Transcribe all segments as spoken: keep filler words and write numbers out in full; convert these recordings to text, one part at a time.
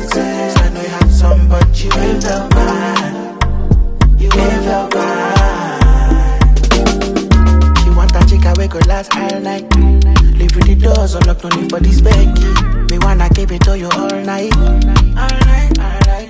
senses. I know you had some, but you ain't felt mine. You ain't felt mine. You want that chica we could last all night. Leave with the doors unlocked, no need for this Becky. Me wanna keep it to you all night. All night, all night.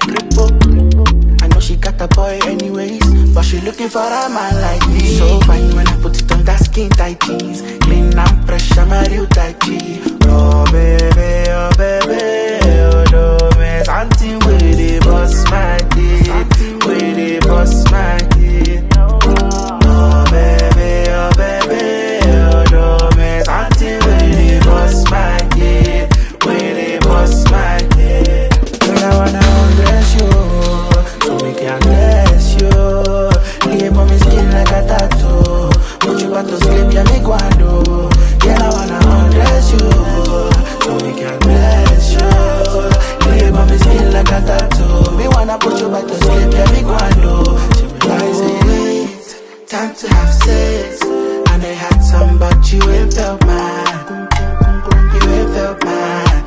I know she got a boy anyways, but she looking for a man like me. So fine when I put it on that skin tight jeans. Clean and fresh, I'm a real tight G. Oh baby, oh baby, oh no me something with the boss my kid, with the boss my kid. Oh baby, oh baby, oh no me something with the boss my kid, with the boss my kid. Girl I wanna undress you, so we can bless you. Leave on me skin like a tattoo. Put you back to sleep, yeah me guando. Girl I wanna undress you, so we can bless you. Leave on me skin like a tattoo. Me wanna put you back to sleep, yeah me guando. She be like say wait, time to have sex. And I had some, but you ain't felt mine. You ain't felt mine.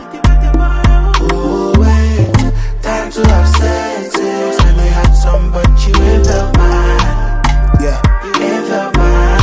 Oh wait, time to have sex. And I had some, but you ain't felt mine. Yeah. You ain't felt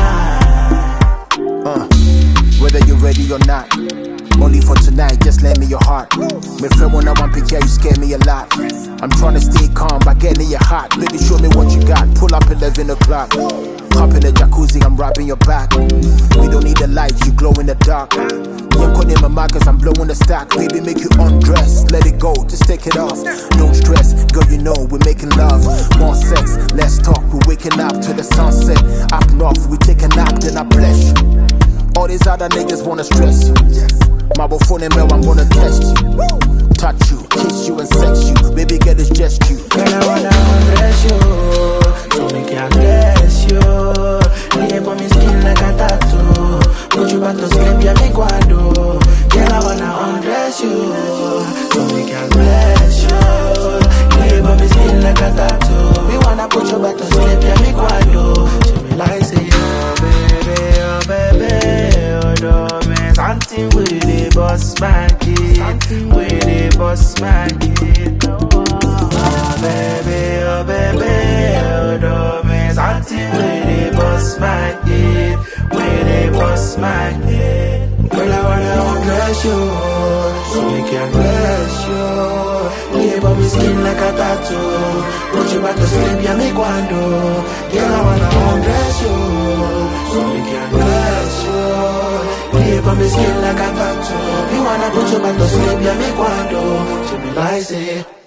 mine. Uh, whether you're ready or not, only for tonight, just lend me your heart. My friend, when I want picture, you scare me a lot. I'm trying to stay calm by getting your heart. Baby, show me what you got. Pull up eleven o'clock. Hop in the jacuzzi, I'm rubbing your back. We don't need the lights, you glow in the dark. You're calling my markers, I'm blowing the stack. Baby, make you undress, let it go, just take it off. Don't stress, girl, you know we're making love. More sex, less talk, we're waking up to the sunset. Up north, we take a nap, then I bless you. All these other niggas wanna stress you. My phone and mail, I'm gonna test you. Touch you, kiss you and sex you. Baby girl, it's just you. Girl, I wanna undress you, so me can bless you. Leave on me skin like a tattoo. Put you back to sleep, yeah me guando. Girl, I wanna undress you, so me can bless you. Leave on me skin like a tattoo. Me wanna put you back to sleep, yeah me guando. She me like say, oh baby, oh baby, oh no me something with the boss my kid, with the boss my kid. Oh baby, oh baby, oh no me something with the boss my kid, with the boss my kid. Girl I wanna undress you, so we can bless you. Leave on me skin like a tattoo. Put you back to sleep, yeah me guando. Girl I wanna undress you, so we can bless you. Leave on me skin like a tattoo. Me wanna put you back to sleep, yeah me guando. She me like say